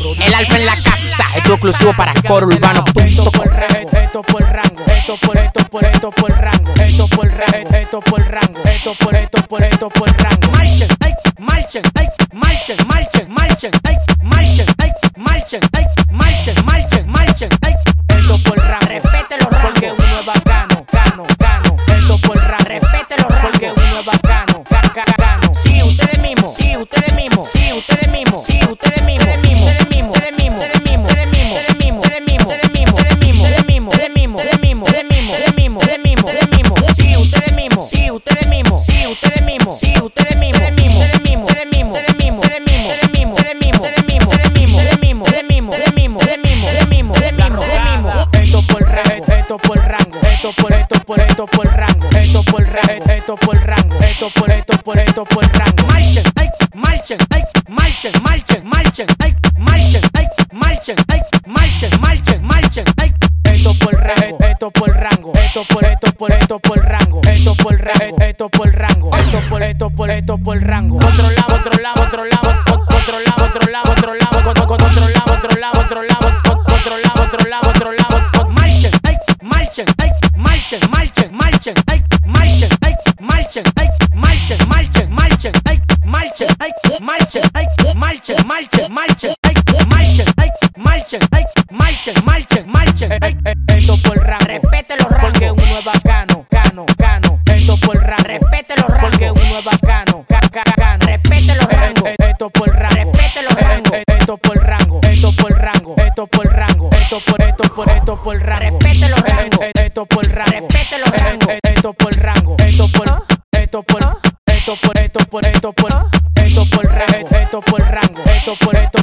El alfa en la casa, esto exclusivo para corourbano.com. Esto por rango, esto por rango, esto por rango, esto por rango, esto por rango. Marchen, ay, marchen, ay, marchen, marchen, marchen, ay, marchen, ay, marchen, ay, marchen, marchen, marchen, ay. Esto por rango, respete los rangos, porque uno es bacano, gano. Esto por rango, respete los rangos, porque uno es bacano, gano. Sí, ustedes mismos, sí, ustedes mismos, sí, ustedes mismos, sí, ustedes mismos, ustedes mismos, ustedes mismos, ustedes mismos, ustedes mismos, ustedes mismos, ustedes mismos, ustedes mismos, ustedes mismos, ustedes mismos, ustedes mismos, ustedes mismos, ustedes mismos, ustedes mismos, ustedes mismos, ustedes mismos, sí, ustedes mismos, sí, ustedes mismos, sí, ustedes mismos, sí, ustedes mismos, ustedes mismos, ustedes mismos, ustedes mismos, ustedes mismos, ustedes mismos, ustedes mismos, ustedes mismos, ustedes mismos, ustedes mismos, ustedes mismos, ustedes mismos, ustedes mismos, ustedes mismos, ustedes mismos, ustedes mismos, ustedes mismos. Esto por rango, esto por rango, esto por rango, esto por rango, esto por rango, esto por rango. Marchen, ay, marchen, ay, marchen, marchen, marchen, ay, marchen, ay, marchen, ay, marchen, marchen, marchen, ay. Esto por rango, esto por rango, esto por rango, esto por rango, esto por rango, esto por rango. Otro lado, otro lado, otro lado, otro lado, otro lado, otro lado, otro lado, otro lado, otro lado, otro lado, otro lado, otro lado. Marchen, ay, marchen, ay, marchen, marchen, marchen, ay, marchen, ay, marchen, ay, marchen, marchen, marchen, ay, marchen, ay, marchen, ay, marchen, marchen, marchen, ay, marchen, ay, marchen, ay, marchen, marchen, marchen, ay. Esto por rango, respete los rangos, porque uno es bacano, gano. Esto por rango, respete los rangos, porque uno es bacano, gano. Respete los rangos, esto por rango, respete los rangos, esto por rango, esto por rango, esto por rango, esto por rango, respete los rangos, esto por rango, respete los rangos, esto por rango, esto por rango, esto por rango, esto por rango, esto por rango, esto por rango, esto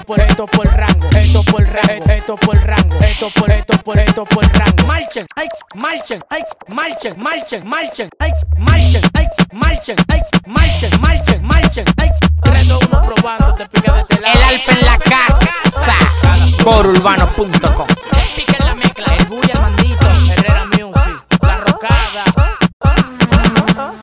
por rango. Marchen, ay, marchen, ay, marchen, marchen, marchen, ay, marchen, ay, marchen, ay, marchen, marchen, marchen, ay. 3, 2, 1 probando, te pica de este lado. El alfa en la casa, corourbano.com.